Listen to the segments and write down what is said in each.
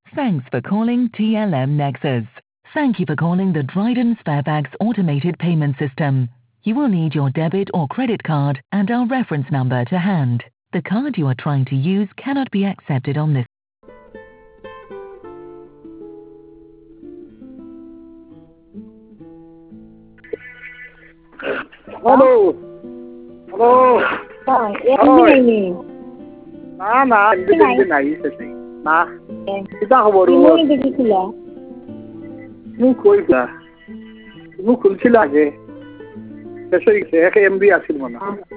Thanks for calling TLM Nexus. Thank you for calling the Dryden Sparebags automated payment system. You will need your debit or credit card and our reference number to hand. The card you are trying to use cannot be accepted on this. Hello. Hello. Ini. Na, hindi na isip na. Kita খবর Ini দেখছিল। মুখ কইলা মুখ খুলছিল আগে শেষ হয়ে গেছে 1 MB আছিল মনে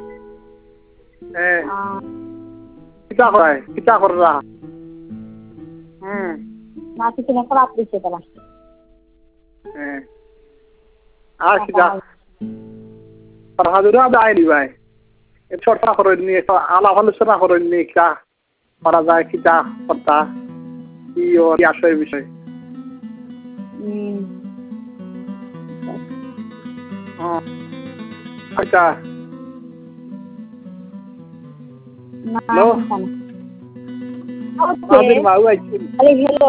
কিতা কররা না কিছু না খারাপ দিছে তারা আর কিতা হাজুরা দাইলি ভাই এ ছোটটা করে নিয়ে আলাপ আলোচনা করে নিয়ে কিতা করা যায় কিতা কথা কি আসলে বিষয় আচ্ছা No. Nadir ma aইছেন hello.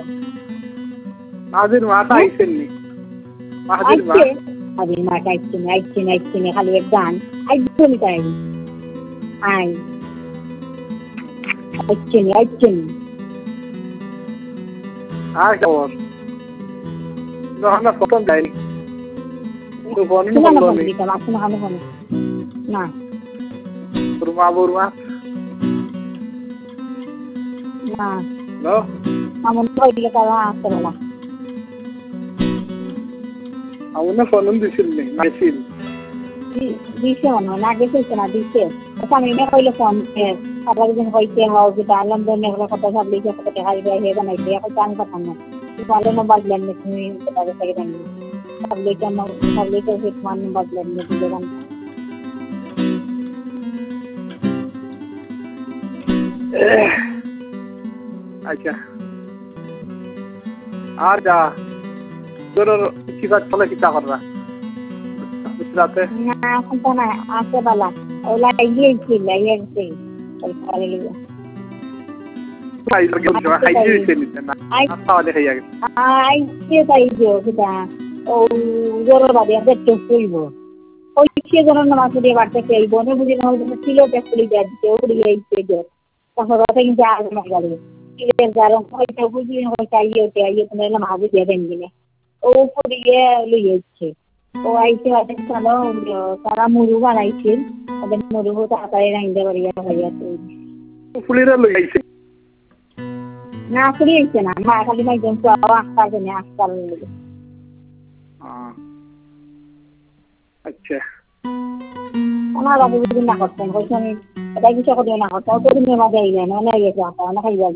Nadir ma আইছেন নি Nadir ma Nadir ma আইছেন খালি গান আইছেন তাই আইছেন আর খবর না প্রথম যাইনি তো বনি না Burma না no আমন কইলে তারা আসলে না ಅವನ್ನ ಫೋನ್ দিছিল নি মাইছিল দিছে না গেছে না দিছে আমি না কইলে ফোন আবার দিন কইতে হাও যে আলম দনে কথা সব লিখে কথা হাই রে হে বানাইতে এখন জান কথা না তাহলে মোবাইল লেন তুমি কথা থেকে জানি সব লিখে হিট মান মোবাইল লেন দিলে গান আচ্ছা আর যা তোর কি কাজ চলে কি তা কররা বুঝরাতে না এখন তো না আসে বালা ওলা ইয়ে ছিল ইয়ে খালি লিয়া আই লাগে আই দিছে নি না খাওয়া দেখে যাবে আই কে তাই দিও কিটা ও জোর বাদে দেখতে কইব ওই কে জনের নামাজ দিয়ে বাড়তে চাইবো না বুঝি না হলো ছিল পেছলি যাচ্ছে ওড়ি আইছে যে তখন রাতে কিন্তু আর না গেল কিলের গারম হইতে বুঝি হইতে আইয়ে তুমি না মাঝে দিয়ে দেন দিনে ও পড়িয়ে লইছে ও আইছে বাদে চলো তারা মুরু বানাইছে ওদের মুরু তাড়াতাড়ি রাইন্দে বাড়িয়া হইয়াছে ফুলিরা লই আইছে না ফুলিয়েছে না মা খালি না একজন চাওয়া আস্তার জন্য আস্তার আচ্ছা আমার বাবু যদি না করতেন বলছি আমি এটা কিছু করে না করতাম তো তুমি মাঝে আইলে না গেছে আপনার খাইয়া